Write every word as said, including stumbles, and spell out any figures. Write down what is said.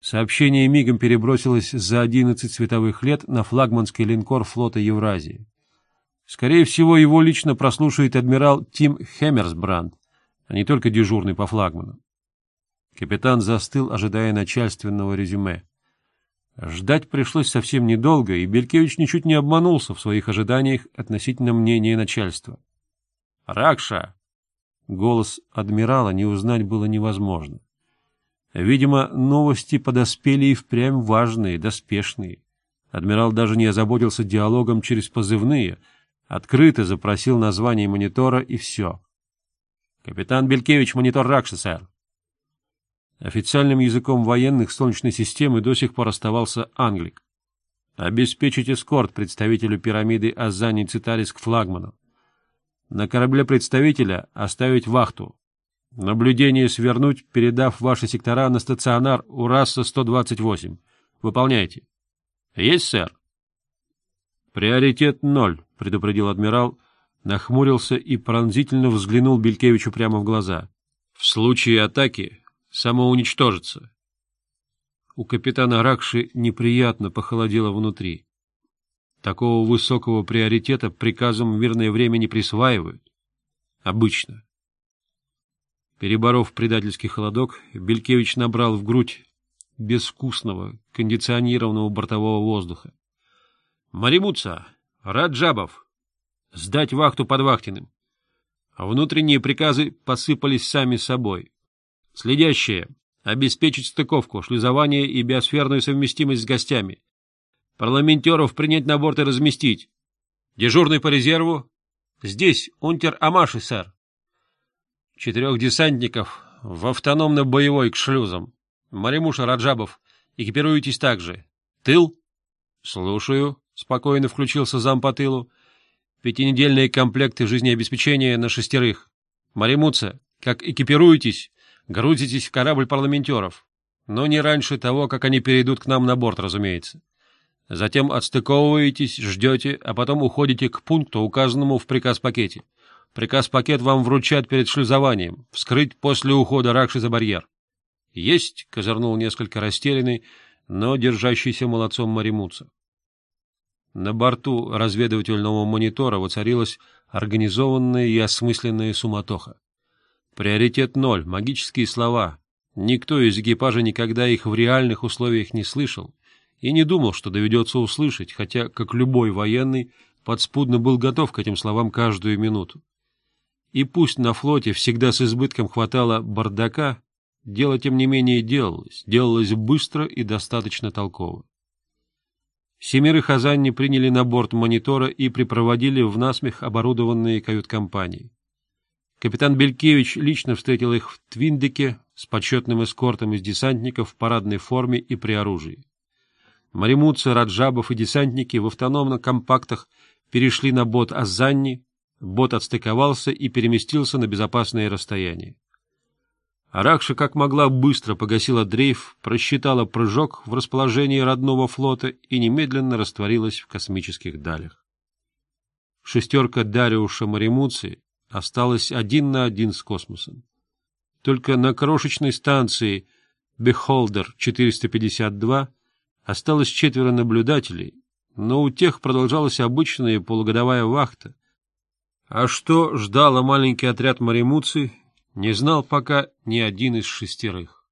Сообщение мигом перебросилось за одиннадцать световых лет на флагманский линкор флота Евразии. Скорее всего, его лично прослушает адмирал Тим Хеммерсбранд, а не только дежурный по флагману. Капитан застыл, ожидая начальственного резюме. Ждать пришлось совсем недолго, и Белькевич ничуть не обманулся в своих ожиданиях относительно мнения начальства. — Ракша! Голос адмирала не узнать было невозможно. Видимо, новости подоспели и впрямь важные, доспешные. Адмирал даже не озаботился диалогом через позывные, открыто запросил название монитора и все. — Капитан Белькевич, монитор Ракша, сэр. Официальным языком военных Солнечной системы до сих пор оставался англик. Обеспечить эскорт представителю пирамиды Азани Цитарис к флагману. На корабле представителя оставить вахту. Наблюдение свернуть, передав ваши сектора на стационар УРАСа сто двадцать восемь. Выполняйте. — Есть, сэр. — Приоритет ноль, — предупредил адмирал, нахмурился и пронзительно взглянул Белькевичу прямо в глаза. — В случае атаки самоуничтожиться. У капитана Ракши неприятно похолодело внутри. Такого высокого приоритета приказом в мирное время не присваивают. Обычно. Переборов предательский холодок, Белькевич набрал в грудь безвкусного, кондиционированного бортового воздуха. — Маримутса, Раджабов, сдать вахту под Вахтиным. Внутренние приказы посыпались сами собой. Следящие — обеспечить стыковку, шлюзование и биосферную совместимость с гостями. Парламентеров принять на борт и разместить. Дежурный по резерву? Здесь унтер Амаши, сэр. Четырех десантников в автономно-боевой к шлюзам. Маримуша, Раджабов, экипируйтесь также. Тыл? Слушаю, — спокойно включился зам по тылу. Пятинедельные комплекты жизнеобеспечения на шестерых. Маримутса, как экипируетесь, грузитесь в корабль парламентеров. Но не раньше того, как они перейдут к нам на борт, разумеется. Затем отстыковываетесь, ждете, а потом уходите к пункту, указанному в приказ-пакете. Приказ-пакет вам вручат перед шлюзованием. Вскрыть после ухода Ракши за барьер. — Есть, — козырнул несколько растерянный, но держащийся молодцом Маримутса. На борту разведывательного монитора воцарилась организованная и осмысленная суматоха. Приоритет ноль, магические слова. Никто из экипажа никогда их в реальных условиях не слышал и не думал, что доведется услышать, хотя, как любой военный, подспудно был готов к этим словам каждую минуту. И пусть на флоте всегда с избытком хватало бардака, дело, тем не менее, делалось, делалось быстро и достаточно толково. Семерых Азанни приняли на борт монитора и припроводили в насмех оборудованные кают-компании. Капитан Белькевич лично встретил их в Твиндеке с почетным эскортом из десантников в парадной форме и при оружии. Маримутса, Раджабов и десантники в автономных компактах перешли на бот Азанни, бот отстыковался и переместился на безопасное расстояние. Ракша как могла быстро погасила дрейф, просчитала прыжок в расположении родного флота и немедленно растворилась в космических далях. Шестерка Дариуша Маримутсы осталась один на один с космосом. Только на крошечной станции Бехолдер четыреста пятьдесят два осталось четверо наблюдателей, но у тех продолжалась обычная полугодовая вахта. А что ждало маленький отряд Маримутсы, не знал пока ни один из шестерых.